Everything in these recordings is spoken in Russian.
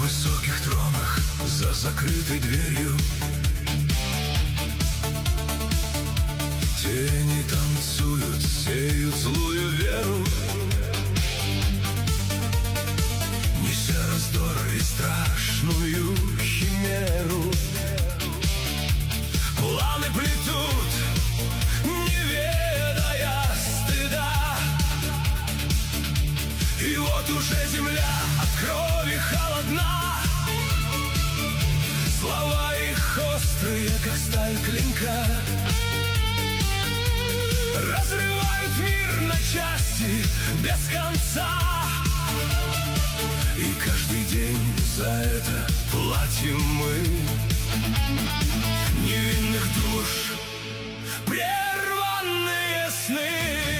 высоких тронах, за закрытой дверью тени танцуют, сеют злую веру, неся раздор и страшную химеру. Планы плетут, не ведая стыда, и вот уже земля от крови холодна. Слова их острые, как сталь клинка, разрывают мир на части без конца. И каждый день за это платим мы. Невинных душ прерванные сны.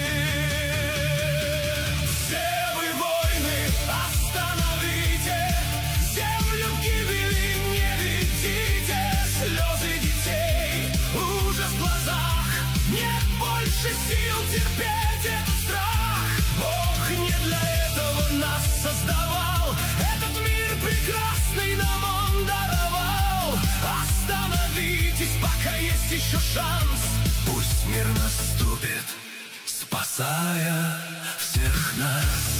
Все вы войны, остановите, землю к гибели не ведите. Слезы детей, ужас в глазах, нет больше сил терпеть этот страх. Бог не для этого нас создавал, этот мир прекрасный нам Он даровал. Остановитесь, пока есть еще шанс, пусть мир наступит, спасая всех нас.